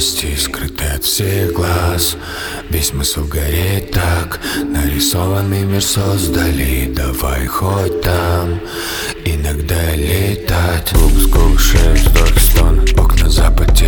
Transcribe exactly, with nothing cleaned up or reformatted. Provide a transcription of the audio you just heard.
подробности скрыты от всех глаз. Весь смысл гореть так, нарисованный мир создали. Давай хоть там иногда летать. Лук, скул, шесть, вдох, стон, окна запотели.